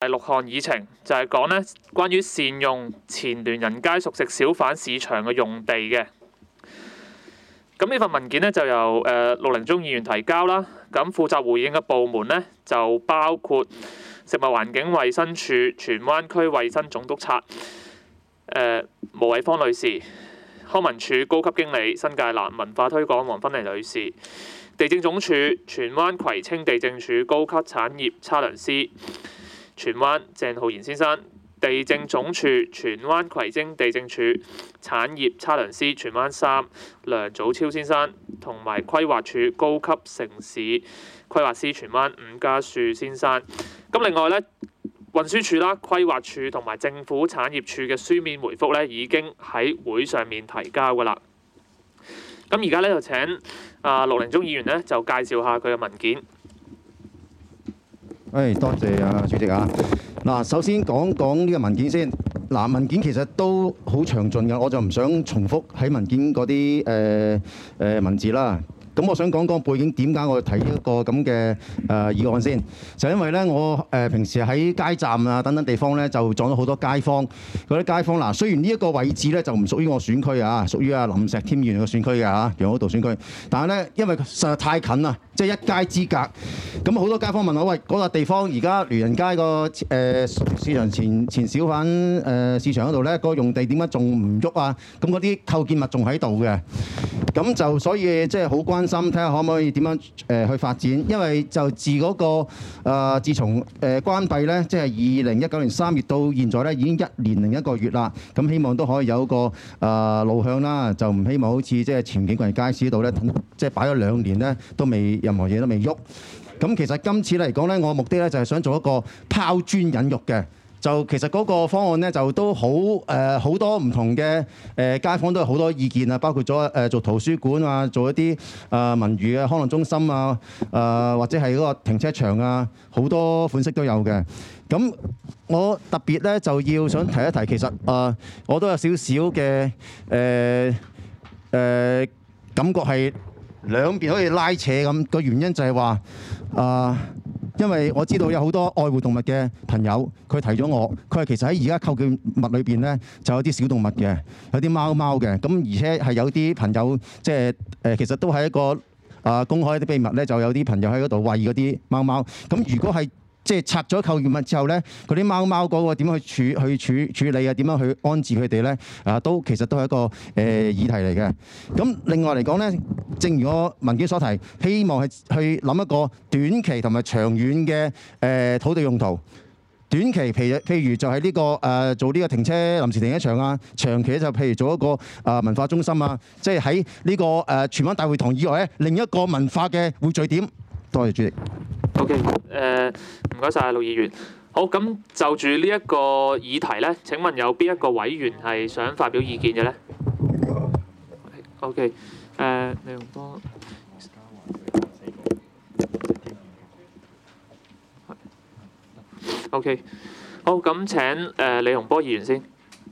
6項議程，就係講咧關於善用前聯仁街熟食小販市場嘅用地嘅。咁呢份文件咧就由陸凌忠議員提交啦。咁負責回應嘅部門咧就包括食物環境衞生署荃灣區衞生總督察毛偉芳女士、康文署高級經理新界南文化推廣黃芬妮女士、地政總署荃灣葵青地政署高級產業測量師荃灣鄭浩然先生、地政總署荃灣葵青地政署產業測量師荃灣3梁祖超先生，同埋規劃署高級城市規劃師荃灣伍家樹先生。咁另外咧，運輸署啦、規劃署同埋政府產業署嘅書面回覆咧，已經喺會上面提交㗎啦。咁而家咧就請陸凌忠議員咧就介紹下佢嘅文件。 多謝主席啊！嗱，首先講講呢個文件先。嗱，文件其實都好詳盡嘅，我就唔想重複喺文件嗰啲文字啦。咁我想講講背景，點解我提一個咁嘅議案先？就因為咧，我平時喺街站啊等等地方咧，就撞到好多街坊。嗰啲街坊嗱，雖然呢一個位置咧就唔屬於我選區啊，屬於林石添議員嘅選區嘅嚇，楊好道選區。但係咧，因為實在太近啦，即係一街之隔。咁好多街坊問我：喂，嗰笪地方而家聯仁街個市場前小販市場嗰度咧，個用地點解仲唔喐啊？咁嗰啲構建物仲喺度嘅。咁就所以即係好關心，睇下可唔可以點樣去發展。因為就自嗰個自從關閉咧，即係2019年3月到現在咧，已經1年零1個月啦。咁希望都可以有個路向啦，就唔希望好似即係前景群街市度咧，即係擺咗2年咧，都未任何嘢都未喐。咁其實今次嚟講咧，我目的咧就係想做一個拋磚引玉嘅。就其實嗰個方案咧，就都好多唔同嘅街坊都有好多意見啊，包括咗做圖書館啊，做一啲文娛嘅康樂中心啊，或者係嗰個停車場啊，好多款式都有嘅。咁我特別咧就要想提一提，其實我都有少少嘅感覺係兩邊可以拉扯咁。個原因就係話因為我知道有好多愛護動物嘅朋友，佢提咗我，佢係其實喺而家構建物裏邊咧，就有啲小動物嘅，有啲貓貓嘅，咁而且係有啲朋友即係其實都係一個公開啲秘密咧，就有啲朋友喺嗰度餵嗰啲貓貓。咁如果係即係拆咗構建物之後咧，嗰啲貓貓嗰個點去處理啊？點樣去安置佢哋咧？都其實都係一個議題嚟嘅。咁另外嚟講咧，正如我文件所提，希望係去諗一個短期同埋長遠嘅土地用途。短期譬如就係呢個做呢個停車臨時停車場啊，長期就譬如做一個文化中心啊，即係喺呢個荃灣大會堂以外咧，另一個文化嘅匯聚點。多謝主席。 OK，唔該晒陸議員。好，咁就住呢一個議題咧，請問有邊一個委員係想發表意見嘅咧 ？OK， 李洪波。OK， 好，咁請李洪波議員先。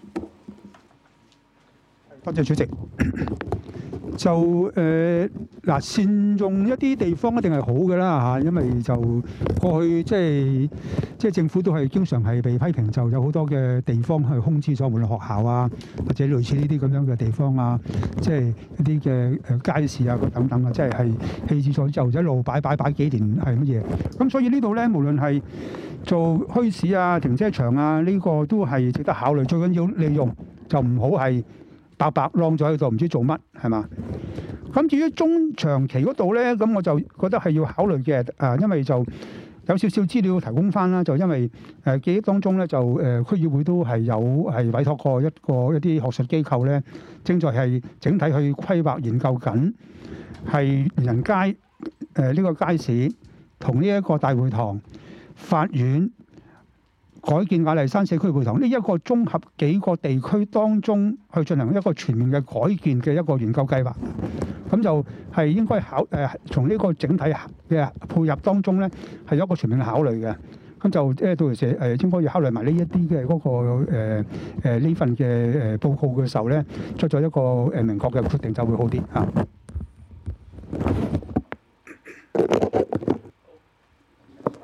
多謝主席。就善用一啲地方一定係好嘅啦嚇，因為就過去即係政府都係經常係被批評，就有好多嘅地方係空置咗，無論學校啊，或者類似呢啲咁樣嘅地方啊，即係一啲嘅街市啊等等啊，即係棄置咗之後一路擺幾年係乜嘢？咁所以呢度咧，無論係做墟市啊、停車場啊，呢個都係值得考慮。最緊要利用，就唔好係白晾咗喺度，唔知做乜係嘛？咁至於中長期嗰度咧，咁我就覺得係要考慮嘅。因為就有少少資料提供翻啦，就因為記憶當中咧，就區議會都係委託過一啲學術機構咧，正在係整體去規劃研究緊，係聯仁街呢個街市同呢一個大會堂、法院改建雅麗珊社區會堂呢一個綜合幾個地區當中去進行一個全面嘅改建嘅一個研究計劃，咁就係應該從呢個整體嘅配合當中咧，係有一個全面考慮嘅。咁就到時應該要考慮埋呢一啲嘅嗰個呢份嘅報告嘅時候咧，出咗一個明確嘅決定就會好啲嚇。 唔該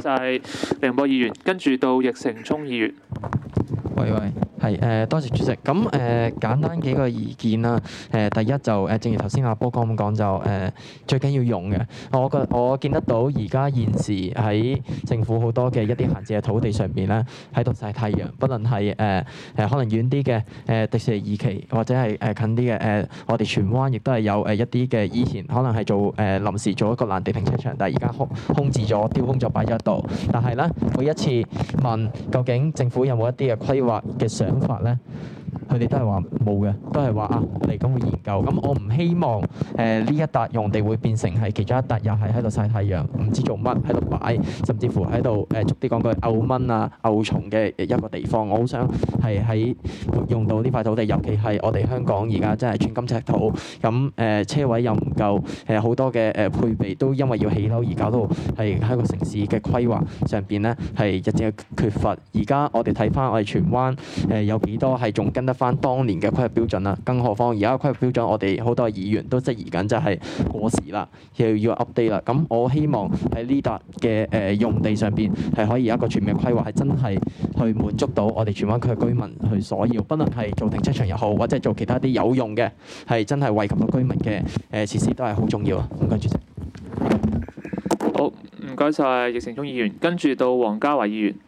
晒凌波議員，跟住到易成聰議員。 喂，係多謝主席。咁簡單幾個意見啦。第一就正如頭先阿波哥咁講，就最緊要用嘅。我見得到而家現時喺政府好多嘅一啲閒置嘅土地上邊咧，喺度曬太陽，不論係可能遠啲嘅迪士尼二期，或者係近啲嘅我哋荃灣亦都係有一啲嘅以前可能係做臨時做一個爛地停車場，但係而家空置咗、丟空咗擺咗喺度。但係咧，每一次問究竟政府有冇一啲嘅規劃嘅想法咧，佢哋都係話冇嘅，都係話嚟緊會研究。咁我唔希望呢一笪用地會變成係其中一笪又係喺度曬太陽，唔知做乜喺度擺，甚至乎喺度逐啲講句漚蚊啊、漚蟲嘅一個地方。我好想係喺活用到呢塊土地，尤其係我哋香港而家真係寸金尺土，咁車位又唔夠，好多嘅配備都因為要起樓而搞到係喺個城市嘅規劃上邊咧係日漸缺乏。而家我哋睇翻我哋荃灣有幾多係仲跟得翻當年嘅規劃標準啦？更何況而家規劃標準，我哋好多議員都質疑緊，就係過時啦，又要 update 啦。咁我希望喺呢笪嘅用地上邊係可以有一個全面規劃，係真係去滿足到我哋荃灣區嘅居民去所要，不論係做停車場又好，或者係做其他啲有用嘅，係真係惠及到居民嘅設施都係好重要啊！唔該，主席。 好，唔該晒易成聰議員，跟住到黃家華議員。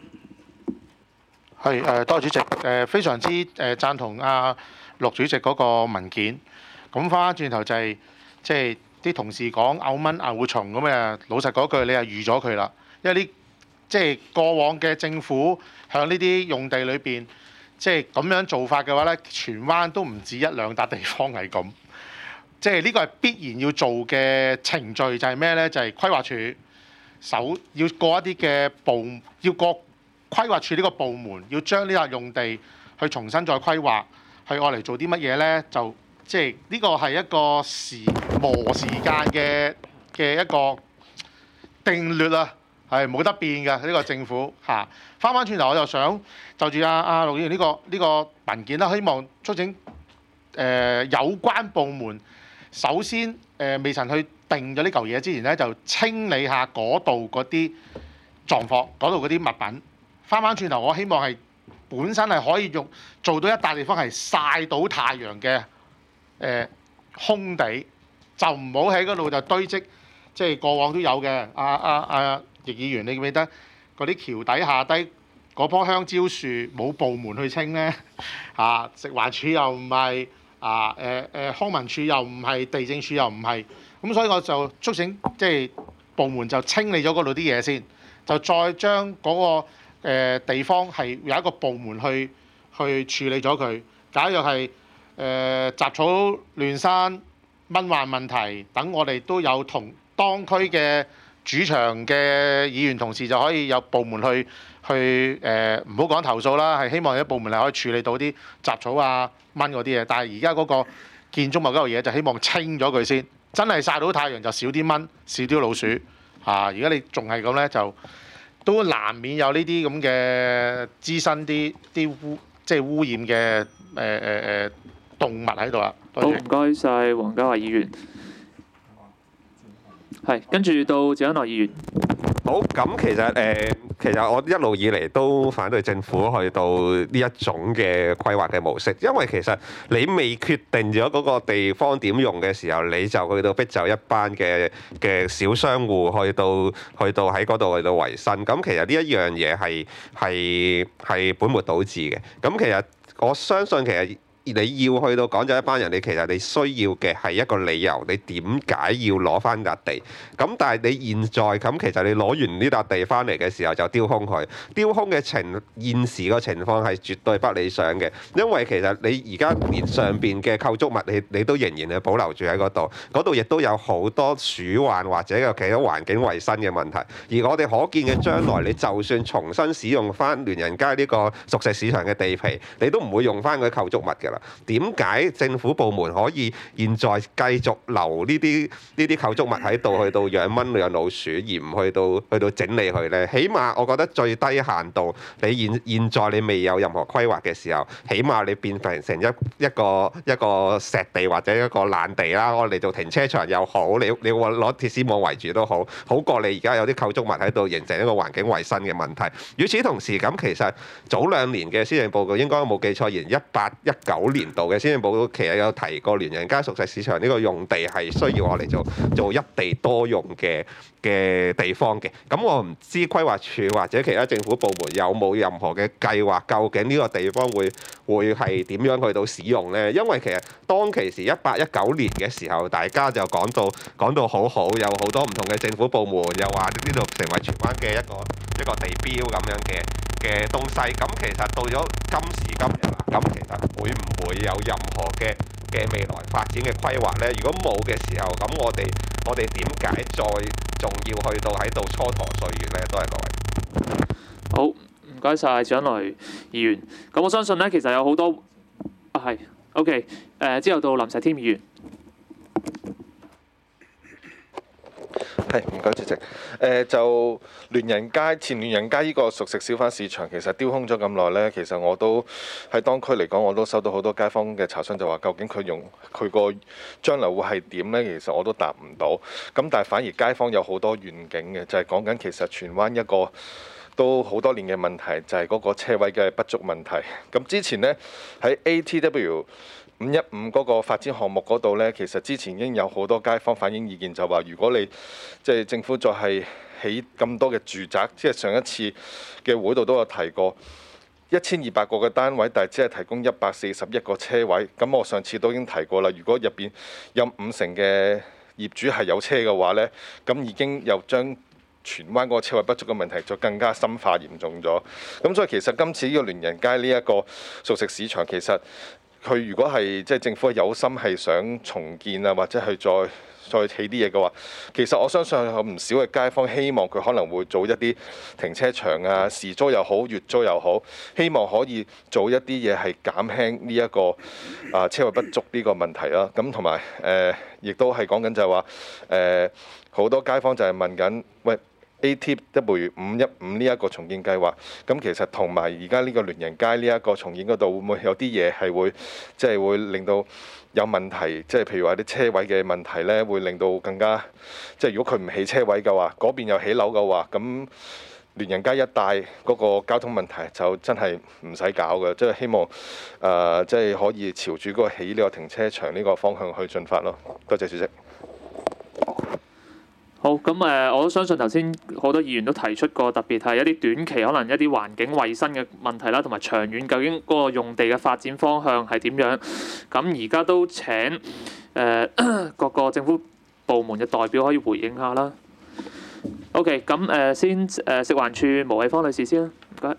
係多謝主席，非常之贊同陸主席嗰個文件。咁翻轉頭就係即係啲同事講漚蚊漚蟲咁誒，老實嗰句你係預咗佢啦，因為呢即係過往嘅政府向呢啲用地裏邊即係咁樣做法嘅話咧，荃灣都唔止一兩笪地方係咁。即係呢個係必然要做嘅程序，就係咩咧？就係規劃署要過一啲嘅要過規劃署呢個部門，要將呢笪用地去重新再規劃，去愛嚟做啲乜嘢咧？就即係呢個係一個磨時間嘅一個定律啊，係冇得變嘅呢個政府嚇。翻返轉頭，我就想就住陸議員呢個文件啦，希望促請有關部門首先未曾去定咗呢嚿嘢之前咧，就清理下嗰度嗰啲狀況，嗰度嗰啲物品。翻返轉頭，我希望係本身係可以做到一笪地方係曬到太陽嘅空地，就唔好喺嗰度就堆積，即係過往都有嘅。易議員，你記唔記得嗰啲橋底下低嗰棵香蕉樹冇部門去清咧？食環署又唔係，康文署又唔係，地政署又唔係，咁所以我就促請即係部門就清理咗嗰度啲嘢先，就再將嗰個地方係有一個部門去處理咗佢。假如係雜草亂生、蚊患問題等，我哋都有同當區嘅主場嘅議員同事就可以有部門去唔好講投訴啦，係希望有啲部門係可以處理到啲雜草啊、蚊嗰啲嘢。但係而家嗰個建築物嗰度嘢就希望清咗佢先，真係曬到太陽就少啲蚊、少啲老鼠嚇。而家你仲係咁咧，就都難免有呢啲咁嘅滋生啲即係污染嘅動物喺度啦。 好，唔該晒黃家華議員。係，跟住到謝恩來議員。 好，咁其實我一路以嚟都反對政府去到呢一種嘅規劃嘅模式，因為其實你未決定咗嗰個地方點用嘅時候，你就去到逼就一班嘅小商戶去到喺嗰度去到維生，咁其實呢一樣嘢係本末倒置嘅。咁其實我相信其實你要去到趕走一班人，其實你需要嘅係一個理由，你點解要攞翻笪地？咁但係你現在咁，其實你攞完呢笪地翻嚟嘅時候就丟空佢，丟空嘅現時個情況係絕對不理想嘅，因為其實你而家連上邊嘅構築物你都仍然係保留住喺嗰度亦都有好多鼠患或者有其他環境衞生嘅問題。而我哋可見嘅將來，你就算重新使用翻聯仁街呢個熟食市場嘅地皮，你都唔會用翻佢構築物㗎。 啦。點解政府部門可以現在繼續留呢啲構築物喺度，去到養蚊養老鼠，而唔去到整理佢呢？起碼我覺得最低限度，你現在你未有任何規劃嘅時候，起碼你變成一個石地或者一個爛地啦，我嚟做停車場又好，你攞鐵絲網圍住都好，好過你而家有啲構築物喺度形成一個環境衞生嘅問題。與此同時，咁其實早2年嘅施政報告應該冇記錯，2018-19年度嘅施政報告其實有提過聯仁街熟食市場呢個用地係需要我哋做一地多用嘅地方嘅。咁我唔知規劃署或者其他政府部門有冇任何嘅計劃，究竟呢個地方會係點樣去到使用呢？因為其實當其時18-19年嘅時候，大家就講到好好，有好多唔同嘅政府部門又話呢度成為荃灣嘅一個地標咁樣嘅東西。咁其實到咗今時今日啦，咁其實會唔會有任何嘅未來發展嘅規劃呢？如果冇嘅時候，咁我哋點解再仲要去到喺度蹉跎歲月呢？多謝各位。 好，唔該晒蔣麗議員。咁我相信咧，其實有好多係 OK。之後到林石添議員。 係，唔該主席。就前聯仁街呢個熟食小販市場，其實丟空咗咁耐呢，其實我都喺當區嚟講，我都收到好多街坊嘅查詢，就話究竟佢個將來會係點呢？其實我都答唔到。咁但係反而街坊有好多願景嘅，就係講緊其實荃灣一個都好多年嘅問題，就係嗰個車位嘅不足問題。咁之前呢，喺 ATW 515嗰個發展項目嗰度呢，其實之前已經有好多街坊反映意見，就話如果你政府再係起咁多嘅住宅，上一次嘅會度都有提過1200個嘅單位，但係只係提供141個車位。咁我上次都已經提過啦，如果入邊有50%嘅業主係有車嘅話呢，咁已經又將荃灣嗰個車位不足嘅問題就更加深化嚴重咗。咁所以其實今次呢個聯仁街呢一個熟食市場，其實佢如果係政府有心係想重建啊，或者係再起啲嘢嘅話，其實我相信有唔少嘅街坊希望佢可能會做一啲停車場啊，時租又好，月租又好，希望可以做一啲嘢係減輕呢一個車位不足呢個問題啦。咁同埋亦都係講緊就係話好多街坊就係問緊，喂，ATW 515呢一個重建計劃，咁其實同埋而家呢個聯仁街呢一個重建嗰度，會唔會有啲嘢係會令到有問題？譬如話啲車位嘅問題呢，會令到更加如果佢唔起車位嘅話，嗰邊又起樓嘅話，咁聯仁街一帶嗰個交通問題就真係唔使搞嘅。希望可以朝住嗰個起呢個停車場呢個方向去進發咯。多謝主席。 好，咁我都相信頭先好多議員都提出過，特別係一啲短期可能一啲環境衞生嘅問題啦，同埋長遠究竟嗰個用地嘅發展方向係點樣？咁而家都請各個政府部門嘅代表可以回應下啦。OK， 咁先食環署毛偉芳女士先啦，唔該。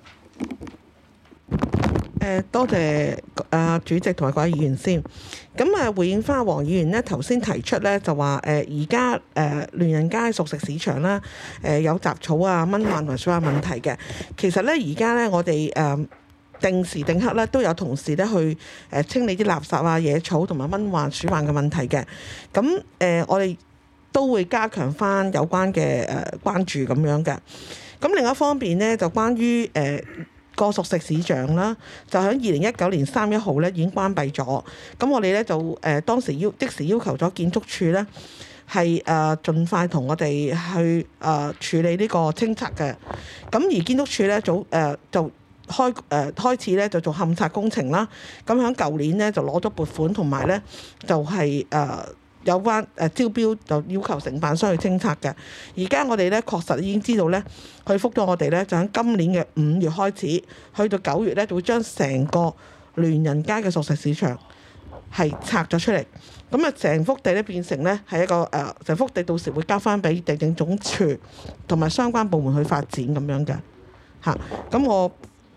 多謝主席同埋各位議員先。咁回應翻黃議員呢頭先提出咧，就話而家聯仁街熟食市場啦，有雜草啊、蚊患同埋鼠患問題嘅。其實咧而家咧我哋定時定刻咧都有同事咧去清理啲垃圾啊、野草同埋蚊患、鼠患嘅問題嘅。咁我哋都會加強翻有關嘅關注咁樣嘅。咁另一方面咧，就關於個熟食市場啦，就喺2019年3月1號咧已經關閉咗。咁我哋咧就當時即時要求咗建築署咧係盡快同我哋去處理呢個清拆嘅。咁而建築署咧就開始咧就做勘察工程啦。咁喺舊年咧就攞咗撥款，同埋咧就係有關招標就要求承辦商去清拆嘅。而家我哋咧確實已經知道咧，佢覆咗我哋咧，就喺今年嘅5月開始，去到9月咧，就會將成個聯仁街嘅熟食市場係拆咗出嚟。咁成幅地咧變成咧係一個成幅地到時會交翻俾地政總署同埋相關部門去發展咁樣嘅嚇。咁我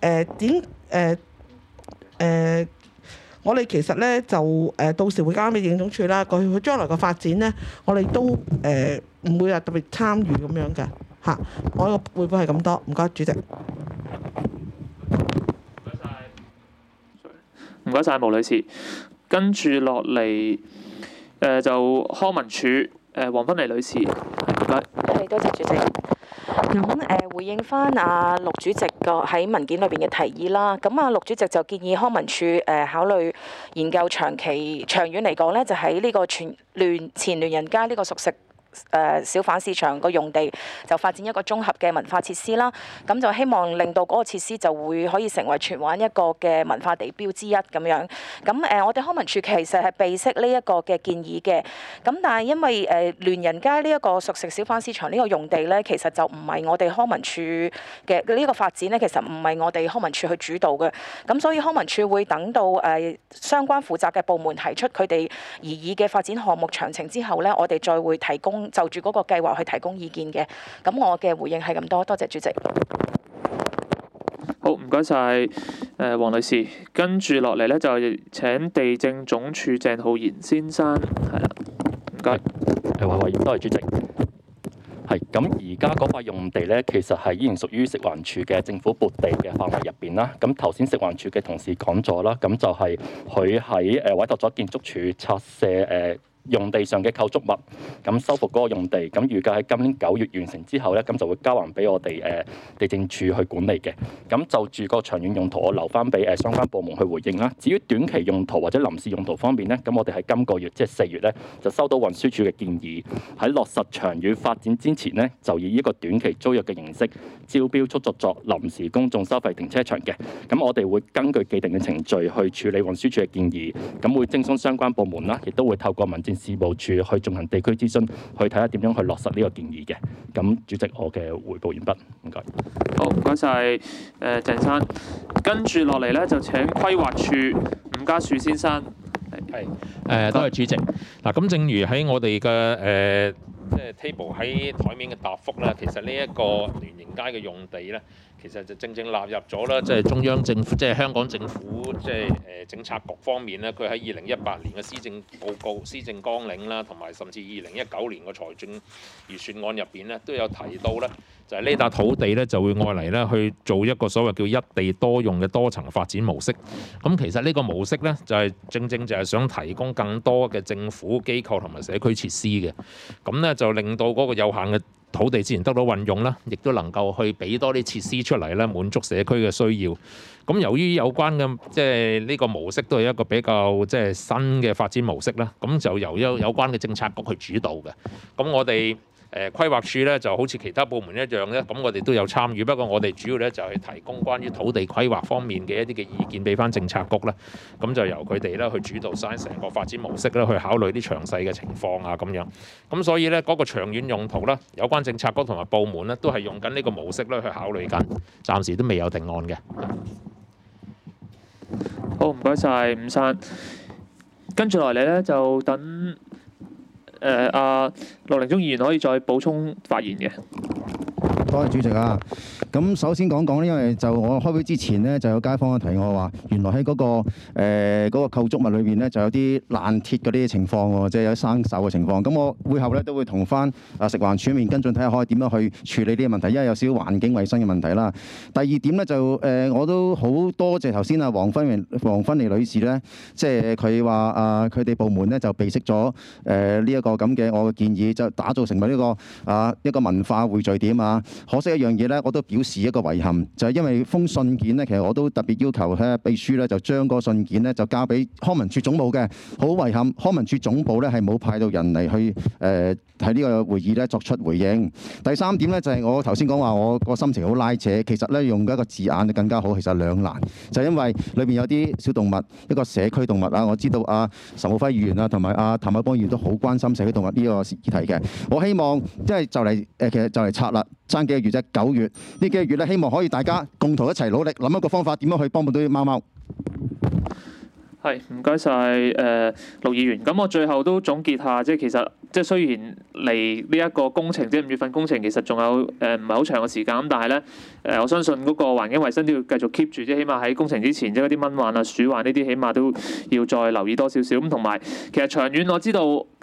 我哋其實咧就到時會交俾地政總署啦。佢將來嘅發展咧，我哋都唔會話特別參與咁樣嘅嚇。我個匯報係咁多，唔該主席。 唔該晒毛女士。跟住落嚟就康文署黃芬妮女士，唔該。 係，多謝主席。咁回應翻陸主席個喺文件裏邊嘅提議啦。咁陸主席就建議康文署考慮研究長遠嚟講咧，就喺呢個前聯人街呢個熟食小販市場個用地就發展一個綜合嘅文化設施啦，咁就希望令到嗰個設施就會可以成為荃灣一個嘅文化地標之一咁樣。咁我哋康文署其實係備悉呢一個嘅建議嘅，咁但係因為聯人街呢一個熟食小販市場呢個用地咧，其實就唔係我哋康文署嘅呢個發展咧，其實唔係我哋康文署去主導嘅，咁所以康文署會等到相關負責嘅部門提出佢哋擬議嘅發展項目詳情之後咧，我哋再會提供就住嗰個計劃去提供意見嘅。咁我嘅回應係咁多，多謝主席。 好，唔該晒黃女士。跟住落嚟咧就請地政總署鄭浩然先生，係啦，唔該。 多謝主席。係咁，而家嗰塊用地咧，其實係依然屬於食環署嘅政府撥地嘅範圍入邊啦。咁頭先食環署嘅同事講咗啦，咁就係佢喺委託咗建築署拆卸用地上嘅構築物，咁修復嗰個用地，咁預計喺今年9月完成之後咧，咁就會交還俾我哋地政署去管理嘅。咁就住個長遠用途，我留翻俾相關部門去回應啦。至於短期用途或者臨時用途方面咧，咁我哋喺今個月即係4月咧，就收到運輸署嘅建議，喺落實長遠發展之前咧，就以一個短期租約嘅形式招標出作臨時公眾收費停車場嘅。咁我哋會根據既定嘅程序去處理運輸署嘅建議，咁會徵詢相關部門啦，亦都會透過民政事務處去進行地區諮詢，去睇下點樣去落實呢個建議嘅。咁主席，我嘅彙報完畢，唔該。 好，唔該晒鄭生。跟住落嚟咧，就請規劃署伍家樹先生。 係多謝主席。嗱，咁正如喺我哋嘅即係 table 喺台面嘅答覆咧，其實呢一個聯營街嘅用地咧，其實就正納入咗啦，即係中央政府，即係香港政府，即係政策局方面咧，佢喺2018年嘅施政報告、施政綱領啦，同埋甚至2019年嘅財政預算案入邊咧，都有提到咧，就係呢笪土地咧就會愛嚟咧去做一個所謂叫一地多用嘅多層發展模式。咁其實呢個模式咧就係正就係想提供更多嘅政府機構同埋社區設施嘅。咁咧就令到嗰個有限嘅土地資源得到運用啦，亦都能夠去俾多啲設施出嚟咧，滿足社區嘅需要。咁由於有關嘅即係呢個模式都係一個比較即係新嘅發展模式啦，咁就由有關嘅政策局去主導嘅。咁我哋規劃署咧就好似其他部門一樣咧，咁我哋都有參與。不過我哋主要咧就係提供關於土地規劃方面嘅一啲嘅意見俾翻政策局啦。咁就由佢哋咧去主導晒成個發展模式咧，去考慮啲詳細嘅情況啊咁樣。咁所以咧嗰個長遠用途啦，有關政策局同埋部門咧都係用緊呢個模式咧去考慮緊，暫時都未有定案嘅。 好，唔該晒伍生。跟住落嚟咧就等陸凌忠議員可以再補充發言嘅。 多謝主席啊！咁首先講講咧，因為就我開會之前呢，就有街坊提我話，原來喺嗰個構築物裏邊咧，就有啲爛鐵嗰啲情況喎，即係有生鏽嘅情況。咁我會後咧都會同翻食環署面跟進，睇下可以點樣去處理呢個問題，因為有少少環境衞生嘅問題啦。第二點咧就我都好多謝頭先啊黃芬妮女士咧，即係佢話佢哋部門咧就備悉咗呢一個咁嘅我嘅建議，就打造成為呢個一個文化匯聚點啊。可惜一樣嘢咧，我都表示一個遺憾，就係因為封信件咧，其實我都特別要求喺秘書咧，就將個信件咧就交俾康文署總部嘅。好遺憾，康文署總部咧係冇派到人嚟去喺呢個會議咧作出回應。第三點咧就係我頭先講話，我個心情好拉扯，其實咧用一個字眼就更加好，其實兩難，就係因為裏邊有啲小動物，一個社區動物啊。我知道岑敖暉議員啊，同埋譚凱邦議員都好關心社區動物呢個議題嘅。我希望即係就嚟其實就嚟拆啦。爭幾個月啫，9月呢幾個月咧，希望可以大家共同一齊努力，諗一個方法點樣去幫到啲貓貓。 係，唔該晒陸議員。咁我最後都總結下，即係其實即係雖然嚟呢一個工程，即係5月份工程，其實仲有唔係好長嘅時間，咁但係咧我相信嗰個環境衞生都要繼續 keep 住，即係起碼喺工程之前，即係嗰啲蚊患啊、鼠患呢啲，起碼都要再留意多少少。咁同埋其實長遠我知道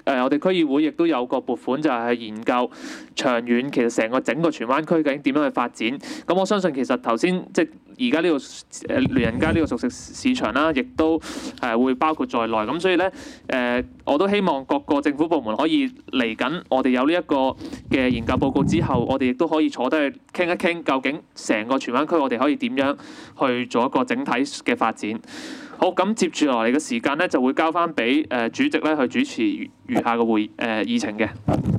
我哋區議會亦都有個撥款，就係研究長遠其實整個荃灣區究竟點樣去發展。咁我相信其實頭先即係而家呢個聯人街呢個熟食市場啦，亦都會包括在內。咁所以咧我都希望各個政府部門可以嚟緊，我哋有呢一個嘅研究報告之後，我哋亦都可以坐低去傾一傾，究竟成個荃灣區我哋可以點樣去做一個整體嘅發展。好，咁接住落嚟嘅時間咧，就會交翻俾主席咧去主持餘下嘅議程嘅。